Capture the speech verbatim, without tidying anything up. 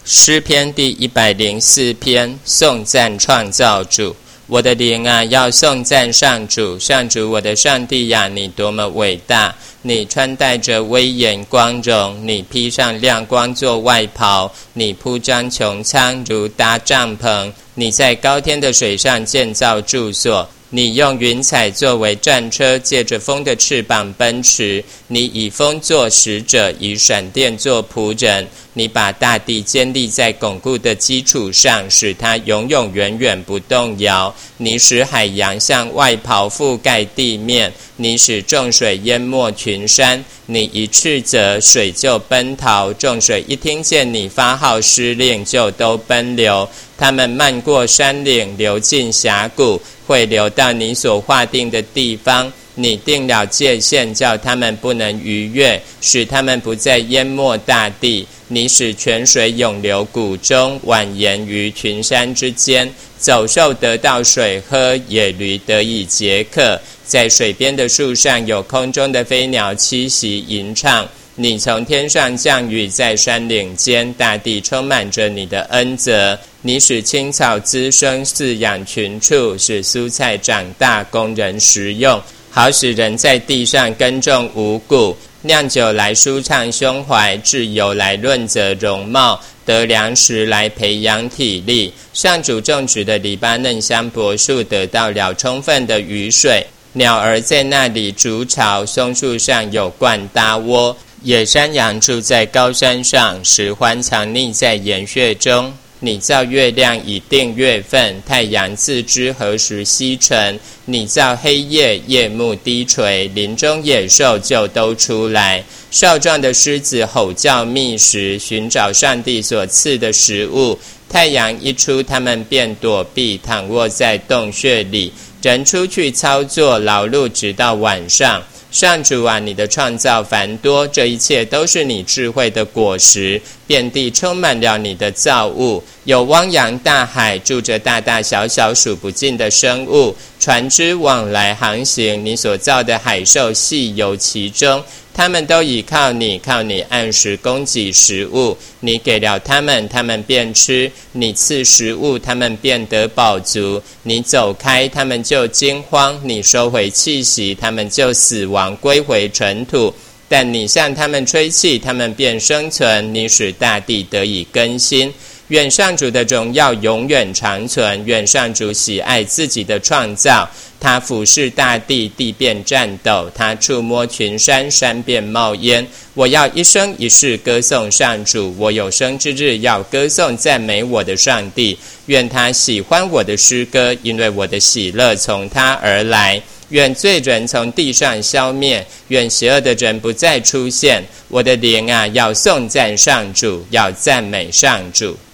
诗篇第一百零四篇，颂赞创造主。我的灵啊，要颂赞上主。上主，我的上帝呀，你多么伟大！你穿戴着威严光荣，你披上亮光做外袍，你铺张穹苍如搭帐篷，你在高天的水上建造住所。你用云彩作为战车，借着风的翅膀奔驰。你以风作使者，以闪电作仆人。你把大地建立在巩固的基础上，使它永永远远不动摇。你使海洋像外袍覆盖地面，你使众水淹没群山。你一斥责，水就奔逃，众水一听见你发号施令，就都奔流。他们漫过山岭，流进峡谷，会流到你所划定的地方。你定了界限，叫他们不能逾越，使他们不再淹没大地。你使泉水涌流谷中，蜿蜒于群山之间。走兽得到水喝，野驴得以解渴。在水边的树上有空中的飞鸟栖息吟唱。你从天上降雨，在山岭间，大地充满着你的恩泽。你使青草滋生，饲养群畜，使蔬菜长大，供人食用，好使人在地上耕种五谷，酿酒来舒畅胸怀，制油来润泽容貌，得粮食来培养体力。上主种植的黎巴嫩香柏树得到了充分的雨水，鸟儿在那里筑巢，松树上有鹳搭窝。野山羊住在高山上，使獾藏匿在岩穴中。你造月亮以定月份，太阳自知何时西沉。你造黑夜，夜幕低垂，林中野兽就都出来。少壮的狮子吼叫觅食，寻找上帝所赐的食物。太阳一出，他们便躲避，躺卧在洞穴里。人出去操作劳碌，直到晚上。上主啊，你的创造繁多，这一切都是你智慧的果实，遍地充满了你的造物。有汪洋大海，住着大大小小数不尽的生物，船只往来航行，你所造的海兽细游其中。他们都倚靠你，靠你按时供给食物。你给了他们，他们便吃；你赐食物，他们便得饱足。你走开，他们就惊慌；你收回气息，他们就死亡，归回尘土。但你向他们吹气，他们便生存。你使大地得以更新。愿上主的荣耀永远长存，愿上主喜爱自己的创造。他俯视大地，地便颤抖；他触摸群山，山便冒烟。我要一生一世歌颂上主，我有生之日要歌颂赞美我的上帝。愿他喜欢我的诗歌，因为我的喜乐从他而来。愿罪人从地上消灭，愿邪恶的人不再出现。我的灵啊，要颂赞上主，要赞美上主。